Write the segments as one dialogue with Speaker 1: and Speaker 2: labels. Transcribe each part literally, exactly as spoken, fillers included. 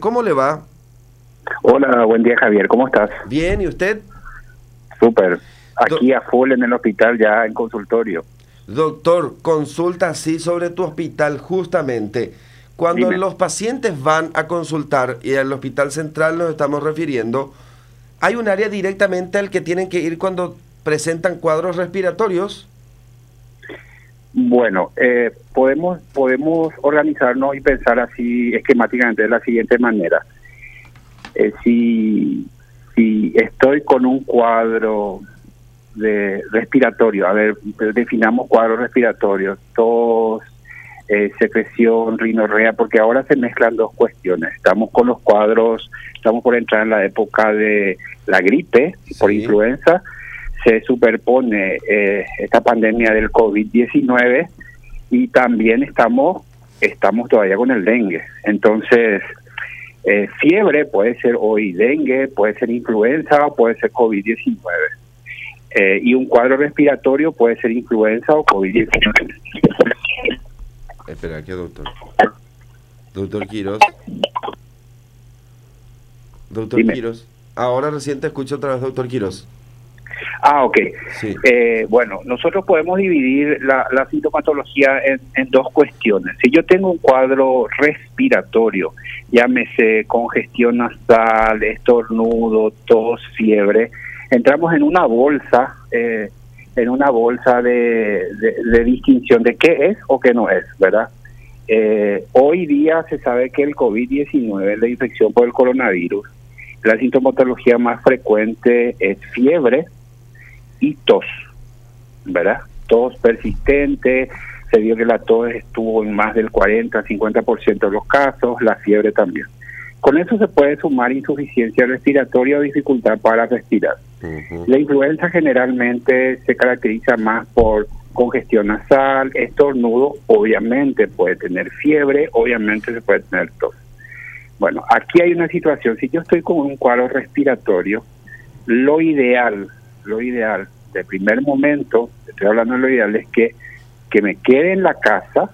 Speaker 1: ¿cómo le va?
Speaker 2: Hola, buen día Javier, ¿cómo estás?
Speaker 1: Bien, ¿y usted?
Speaker 2: Súper, aquí
Speaker 1: Do-
Speaker 2: a full en el hospital ya en consultorio.
Speaker 1: Doctor, consulta así sobre tu hospital justamente. Cuando
Speaker 2: Dime.
Speaker 1: los pacientes van a consultar, y al hospital central nos estamos refiriendo, ¿hay un área directamente al que tienen que ir cuando presentan cuadros respiratorios?
Speaker 2: Bueno, eh, podemos, podemos organizarnos y pensar así esquemáticamente de la siguiente manera. Eh, si, si estoy con un cuadro de respiratorio, a ver, definamos cuadros respiratorios, tos, eh, secreción, rinorrea, porque ahora se mezclan dos cuestiones. Estamos con los cuadros, estamos por entrar en la época de la gripe,
Speaker 1: Sí.
Speaker 2: por influenza, se superpone eh, esta pandemia del COVID diecinueve y también estamos, estamos todavía con el dengue. Entonces, eh, fiebre puede ser hoy dengue, puede ser influenza o puede ser COVID diecinueve. Eh, y un cuadro respiratorio puede ser influenza o COVID diecinueve.
Speaker 1: Espera, ¿qué doctor? Doctor Quiros. Doctor
Speaker 2: Dime.
Speaker 1: Quiros. Ahora recién te escucho otra vez, doctor Quiros.
Speaker 2: Ah, ok.
Speaker 1: Sí.
Speaker 2: Eh, bueno, nosotros podemos dividir la, la sintomatología en, en dos cuestiones. Si yo tengo un cuadro respiratorio, llámese congestión nasal, estornudo, tos, fiebre, entramos en una bolsa, eh, en una bolsa de, de, de distinción de qué es o qué no es, ¿verdad? Eh, hoy día se sabe que el COVID diecinueve, la infección por el coronavirus, la sintomatología más frecuente es fiebre y tos, ¿verdad? Tos persistente, se vio que la tos estuvo en más del cuarenta, cincuenta por ciento de los casos, la fiebre también. Con eso se puede sumar insuficiencia respiratoria o dificultad para respirar.
Speaker 1: Uh-huh.
Speaker 2: La influenza generalmente se caracteriza más por congestión nasal, estornudo, obviamente puede tener fiebre, obviamente se puede tener tos. Bueno, aquí hay una situación, si yo estoy con un cuadro respiratorio, lo ideal, lo ideal, de primer momento, estoy hablando de lo ideal, es que, que me quede en la casa,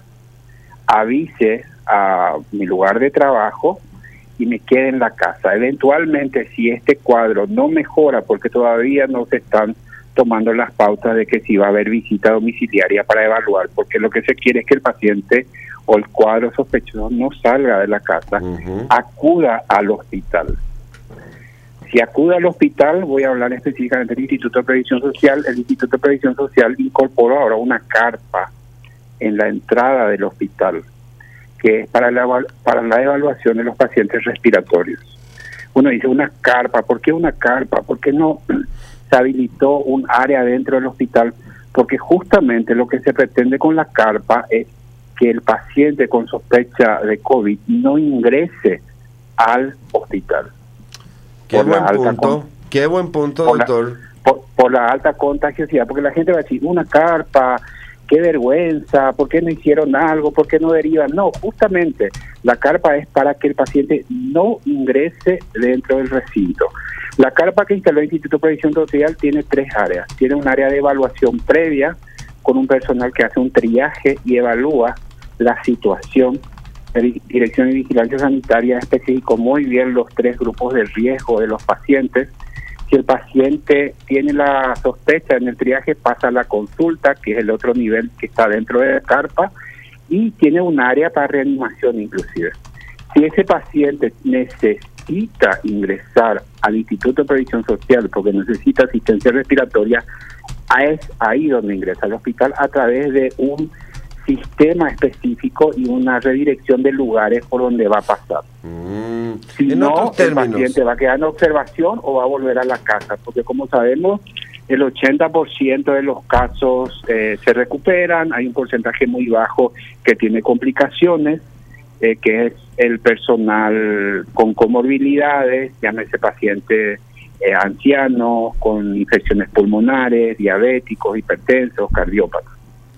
Speaker 2: avise a mi lugar de trabajo y me quede en la casa. Eventualmente, si este cuadro no mejora, porque todavía no se están tomando las pautas de que si va a haber visita domiciliaria para evaluar, porque lo que se quiere es que el paciente o el cuadro sospechoso no salga de la casa,
Speaker 1: Uh-huh.
Speaker 2: acuda al hospital. Si acude al hospital, voy a hablar específicamente del Instituto de Previsión Social. El Instituto de Previsión Social incorporó ahora una carpa en la entrada del hospital, que es para la, para la evaluación de los pacientes respiratorios. Uno dice, una carpa, ¿por qué una carpa? ¿Por qué no se habilitó un área dentro del hospital? Porque justamente lo que se pretende con la carpa es que el paciente con sospecha de COVID no ingrese al hospital.
Speaker 1: Qué
Speaker 2: Por la
Speaker 1: buen
Speaker 2: alta
Speaker 1: punto,
Speaker 2: con-
Speaker 1: qué buen punto,
Speaker 2: por la-
Speaker 1: doctor.
Speaker 2: Por, por la alta contagiosidad, porque la gente va a decir, una carpa, qué vergüenza, ¿por qué no hicieron algo? ¿Por qué no derivan? No, justamente la carpa es para que el paciente no ingrese dentro del recinto. La carpa que instaló el Instituto de Previsión Social tiene tres áreas. Tiene un área de evaluación previa con un personal que hace un triaje y evalúa la situación. La Dirección de Vigilancia Sanitaria especificó muy bien los tres grupos de riesgo de los pacientes. Si el paciente tiene la sospecha en el triaje, pasa a la consulta, que es el otro nivel que está dentro de la carpa, y tiene un área para reanimación inclusive. Si ese paciente necesita ingresar al Instituto de Previsión Social porque necesita asistencia respiratoria, es ahí donde ingresa al hospital a través de un sistema específico y una redirección de lugares por donde va a pasar.
Speaker 1: Mm.
Speaker 2: Si
Speaker 1: En
Speaker 2: no,
Speaker 1: otros
Speaker 2: el
Speaker 1: términos,
Speaker 2: paciente va a quedar en observación o va a volver a la casa, porque como sabemos, el ochenta por ciento de los casos eh, se recuperan, hay un porcentaje muy bajo que tiene complicaciones, eh, que es el personal con comorbilidades, llámese pacientes eh, ancianos, con infecciones pulmonares, diabéticos, hipertensos, cardiópatas.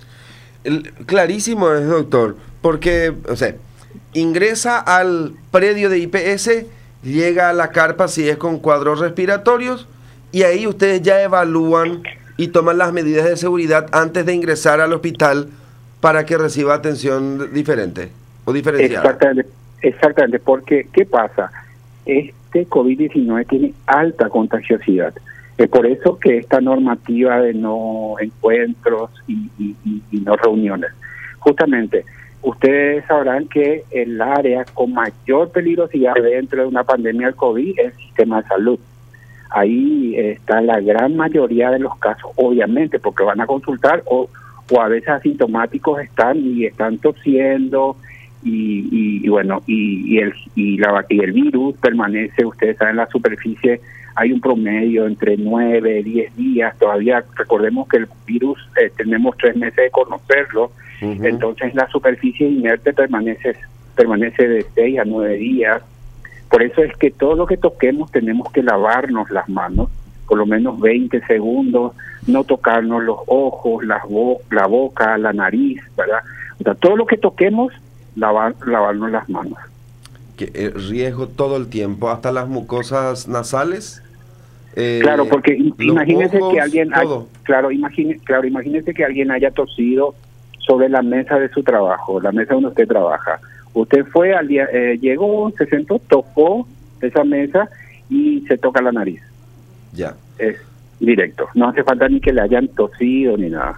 Speaker 1: el- clarísimo es, doctor, porque, o sea, ingresa al predio de I P S, llega a la carpa si es con cuadros respiratorios, y ahí ustedes ya evalúan y toman las medidas de seguridad antes de ingresar al hospital para que reciba atención diferente o diferenciada.
Speaker 2: Exactamente, Exactamente, porque ¿qué pasa? Este COVID diecinueve tiene alta contagiosidad. Es por eso que esta normativa de no encuentros y, y, y, y no reuniones. Justamente, ustedes sabrán que el área con mayor peligrosidad dentro de una pandemia del COVID es el sistema de salud. Ahí está la gran mayoría de los casos, obviamente, porque van a consultar o, o a veces asintomáticos están y están tosiendo y, y, y bueno, y, y, el, y, la, y el virus permanece, ustedes saben, en la superficie hay un promedio entre nueve, diez días, todavía recordemos que el virus eh, tenemos tres meses de conocerlo, uh-huh. Entonces la superficie inerte permanece, permanece de seis a nueve días. Por eso es que todo lo que toquemos tenemos que lavarnos las manos, por lo menos veinte segundos, no tocarnos los ojos, la, bo la boca, la nariz, ¿verdad? O sea, todo lo que toquemos, lavar, lavarnos las manos.
Speaker 1: Que eh, riesgo todo el tiempo, hasta las mucosas nasales.
Speaker 2: Eh, claro, porque imagínese ojos, que alguien, haya, claro, imagine, claro, imagínese que alguien haya tosido sobre la mesa de su trabajo, la mesa donde usted trabaja. Usted fue al día, eh, llegó, se sentó, tocó esa mesa y se toca la nariz.
Speaker 1: Ya.
Speaker 2: Es directo. No hace falta ni que le hayan tosido ni nada.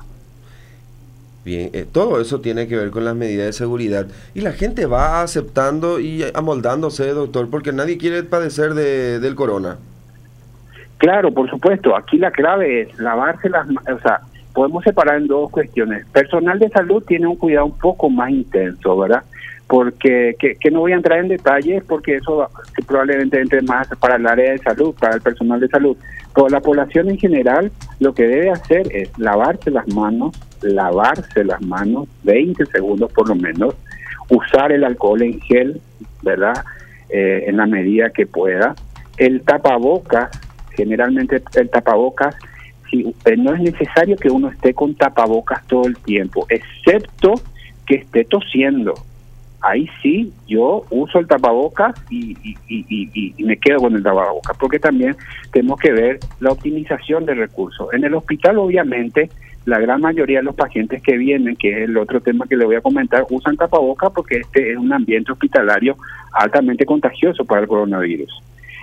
Speaker 1: Bien, eh, todo eso tiene que ver con las medidas de seguridad. Y la gente va aceptando y amoldándose, doctor, porque nadie quiere padecer de, del corona.
Speaker 2: Claro, por supuesto. Aquí la clave es lavarse las manos. O sea, podemos separar en dos cuestiones. Personal de salud tiene un cuidado un poco más intenso, ¿verdad? Porque, que, que no voy a entrar en detalles porque eso probablemente entre más para el área de salud, para el personal de salud. Pero la población en general lo que debe hacer es lavarse las manos, lavarse las manos, veinte segundos por lo menos, usar el alcohol en gel, ¿verdad? Eh, en la medida que pueda. El tapabocas, generalmente el tapabocas, si, eh, no es necesario que uno esté con tapabocas todo el tiempo, excepto que esté tosiendo. Ahí sí, yo uso el tapabocas y, y, y, y, y me quedo con el tapabocas, porque también tenemos que ver la optimización de recursos. En el hospital, obviamente, la gran mayoría de los pacientes que vienen, que es el otro tema que le voy a comentar, usan tapabocas porque este es un ambiente hospitalario altamente contagioso para el coronavirus.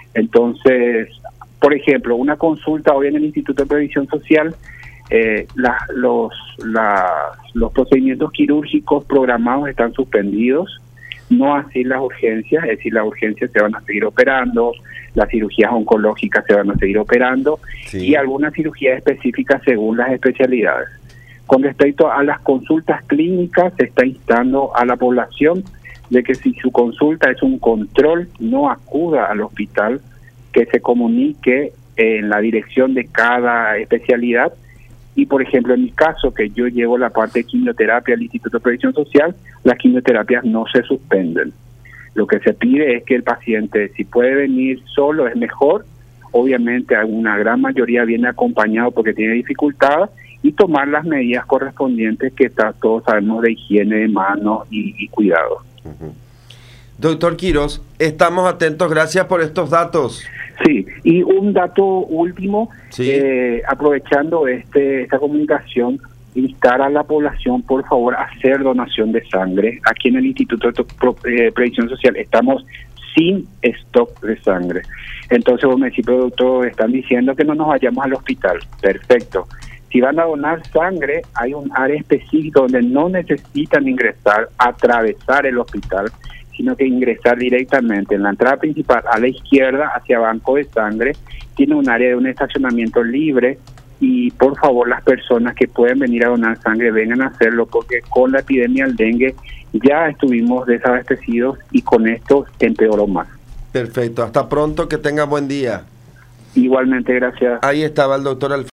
Speaker 2: Entonces, por ejemplo, una consulta hoy en el Instituto de Previsión Social, Eh, la, los, la, los procedimientos quirúrgicos programados están suspendidos, no así las urgencias, es decir, las urgencias se van a seguir operando, las cirugías oncológicas se van a seguir operando, sí. Y algunas cirugías específicas según las especialidades. Con respecto a las consultas clínicas, se está instando a la población de que si su consulta es un control, no acuda al hospital, que se comunique en la dirección de cada especialidad. Y, por ejemplo, en mi caso, que yo llevo la parte de quimioterapia al Instituto de Previsión Social, las quimioterapias no se suspenden. Lo que se pide es que el paciente, si puede venir solo, es mejor. Obviamente, una gran mayoría viene acompañado porque tiene dificultad, y tomar las medidas correspondientes que está, todos sabemos de higiene de manos y, y cuidado.
Speaker 1: Uh-huh. Doctor Quirós, estamos atentos. Gracias por estos datos.
Speaker 2: Sí, y un dato último, sí. eh, aprovechando este esta comunicación, instar a la población, por favor, a hacer donación de sangre. Aquí en el Instituto de Previsión Social estamos sin stock de sangre. Entonces, vos me decís, productor, están diciendo que no nos vayamos al hospital. Perfecto. Si van a donar sangre, hay un área específica donde no necesitan ingresar, atravesar el hospital, sino que ingresar directamente en la entrada principal a la izquierda hacia banco de sangre. Tiene un área de un estacionamiento libre y por favor las personas que pueden venir a donar sangre vengan a hacerlo, porque con la epidemia del dengue ya estuvimos desabastecidos y con esto empeoró más.
Speaker 1: Perfecto, hasta pronto, que tenga buen día.
Speaker 2: Igualmente, gracias.
Speaker 1: Ahí estaba el doctor Alfredo.